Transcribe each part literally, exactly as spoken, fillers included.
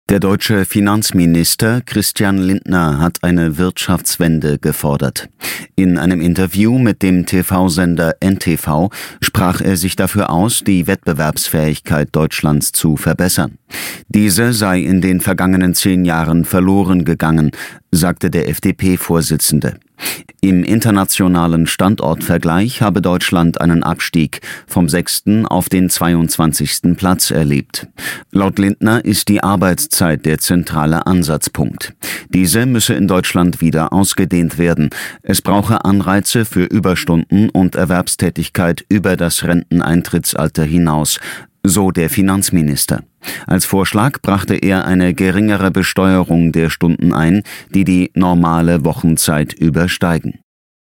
Der deutsche Finanzminister Christian Lindner hat eine Wirtschaftswende gefordert. In einem Interview mit dem T V-Sender N T V sprach er sich dafür aus, die Wettbewerbsfähigkeit Deutschlands zu verbessern. Diese sei in den vergangenen zehn Jahren verloren gegangen, sagte der F D P-Vorsitzende. Im internationalen Standortvergleich habe Deutschland einen Abstieg vom sechsten auf den zweiundzwanzigsten Platz erlebt. Laut Lindner ist die Arbeitszeit der zentrale Ansatzpunkt. Diese müsse in Deutschland wieder ausgedehnt werden. Es brauche Anreize für Überstunden und Erwerbstätigkeit über das Renteneintrittsalter hinaus, so der Finanzminister. Als Vorschlag brachte er eine geringere Besteuerung der Stunden ein, die die normale Wochenzeit übersteigen.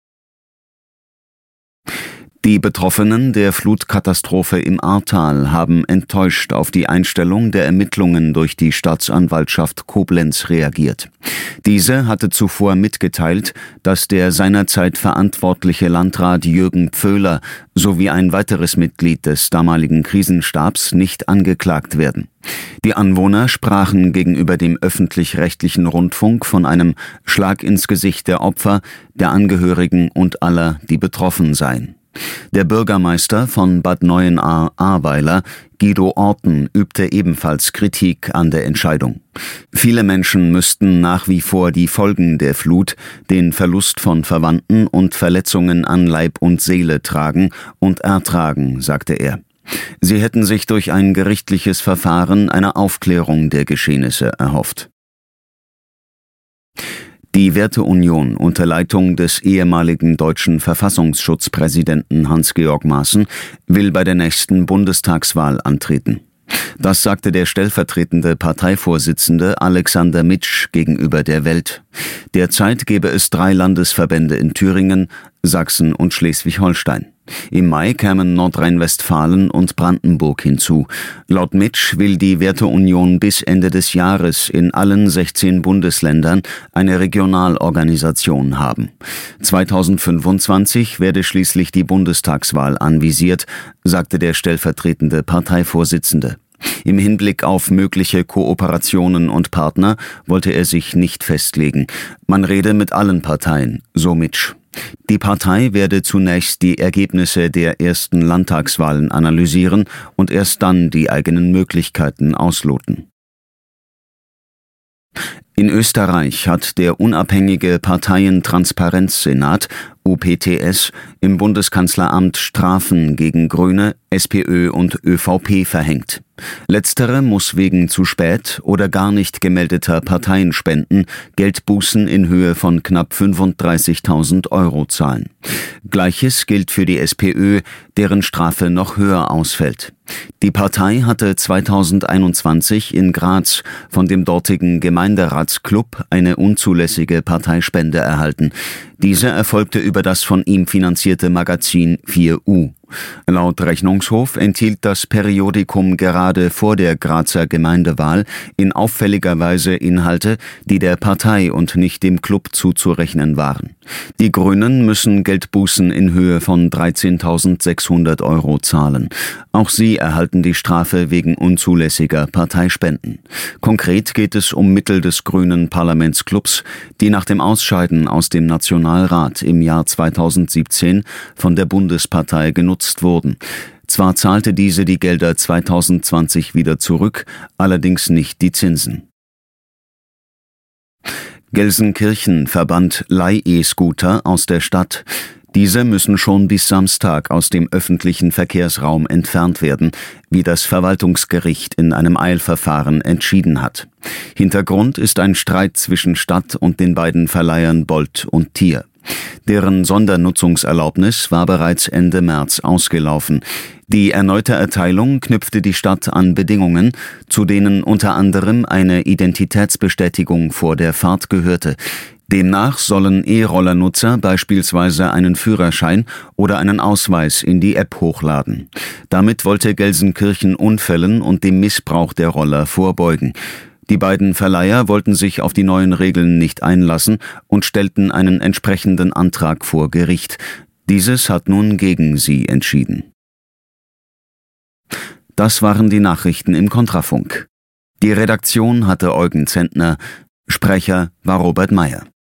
Die Betroffenen der Flutkatastrophe im Ahrtal haben enttäuscht auf die Einstellung der Ermittlungen durch die Staatsanwaltschaft Koblenz reagiert. Diese hatte zuvor mitgeteilt, dass der seinerzeit verantwortliche Landrat Jürgen Pföhler sowie ein weiteres Mitglied des damaligen Krisenstabs nicht angeklagt werden. Die Anwohner sprachen gegenüber dem öffentlich-rechtlichen Rundfunk von einem Schlag ins Gesicht der Opfer, der Angehörigen und aller, die betroffen seien. Der Bürgermeister von Bad Neuenahr-Ahrweiler, Guido Orten, übte ebenfalls Kritik an der Entscheidung. Viele Menschen müssten nach wie vor die Folgen der Flut, den Verlust von Verwandten und Verletzungen an Leib und Seele tragen und ertragen, sagte er. Sie hätten sich durch ein gerichtliches Verfahren eine Aufklärung der Geschehnisse erhofft. Die Werteunion unter Leitung des ehemaligen deutschen Verfassungsschutzpräsidenten Hans-Georg Maaßen will bei der nächsten Bundestagswahl antreten. Das sagte der stellvertretende Parteivorsitzende Alexander Mitsch gegenüber der Welt. Derzeit gäbe es drei Landesverbände in Thüringen, Sachsen und Schleswig-Holstein. Im Mai kämen Nordrhein-Westfalen und Brandenburg hinzu. Laut Mitsch will die Werteunion bis Ende des Jahres in allen sechzehn Bundesländern eine Regionalorganisation haben. zweitausendfünfundzwanzig werde schließlich die Bundestagswahl anvisiert, sagte der stellvertretende Parteivorsitzende. Im Hinblick auf mögliche Kooperationen und Partner wollte er sich nicht festlegen. Man rede mit allen Parteien, so Mitsch. Die Partei werde zunächst die Ergebnisse der ersten Landtagswahlen analysieren und erst dann die eigenen Möglichkeiten ausloten. In Österreich hat der unabhängige Parteientransparenzsenat U P T S im Bundeskanzleramt Strafen gegen Grüne, SPÖ und ÖVP verhängt. Letztere muss wegen zu spät oder gar nicht gemeldeter Parteienspenden Geldbußen in Höhe von knapp fünfunddreißigtausend Euro zahlen. Gleiches gilt für die SPÖ, deren Strafe noch höher ausfällt. Die Partei hatte zweitausendeinundzwanzig in Graz von dem dortigen Gemeinderatsclub eine unzulässige Parteispende erhalten. Diese erfolgte über das von ihm finanzierte Magazin vier U. Laut Rechnungshof enthielt das Periodikum gerade vor der Grazer Gemeindewahl in auffälliger Weise Inhalte, die der Partei und nicht dem Club zuzurechnen waren. Die Grünen müssen Geldbußen in Höhe von dreizehntausendsechshundert Euro zahlen. Auch sie erhalten die Strafe wegen unzulässiger Parteispenden. Konkret geht es um Mittel des grünen Parlamentsclubs, die nach dem Ausscheiden aus dem Nationalrat im Jahr zweitausendsiebzehn von der Bundespartei genutzt wurden. Zwar zahlte diese die Gelder zweitausendzwanzig wieder zurück, allerdings nicht die Zinsen. Gelsenkirchen verbannt Leih-E-Scooter aus der Stadt. Diese müssen schon bis Samstag aus dem öffentlichen Verkehrsraum entfernt werden, wie das Verwaltungsgericht in einem Eilverfahren entschieden hat. Hintergrund ist ein Streit zwischen Stadt und den beiden Verleihern Bolt und Tier. Deren Sondernutzungserlaubnis war bereits Ende März ausgelaufen. Die erneute Erteilung knüpfte die Stadt an Bedingungen, zu denen unter anderem eine Identitätsbestätigung vor der Fahrt gehörte. Demnach sollen E-Roller-Nutzer beispielsweise einen Führerschein oder einen Ausweis in die App hochladen. Damit wollte Gelsenkirchen Unfällen und dem Missbrauch der Roller vorbeugen. Die beiden Verleiher wollten sich auf die neuen Regeln nicht einlassen und stellten einen entsprechenden Antrag vor Gericht. Dieses hat nun gegen sie entschieden. Das waren die Nachrichten im Kontrafunk. Die Redaktion hatte Eugen Zentner, Sprecher war Robert Meyer.